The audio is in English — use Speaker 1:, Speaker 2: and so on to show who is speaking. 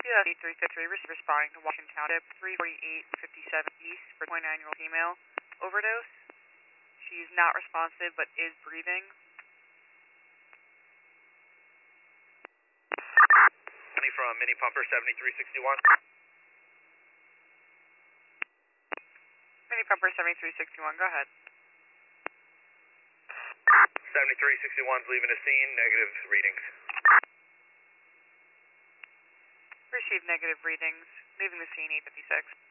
Speaker 1: 8353, responding to Washington Township, 34857 East for 29-year-old female overdose. She's not responsive but is breathing.
Speaker 2: Money from Mini Pumper 7361.
Speaker 1: Mini Pumper 7361, go ahead.
Speaker 2: 7361's leaving the scene, negative readings.
Speaker 1: Received negative readings, leaving the scene 856.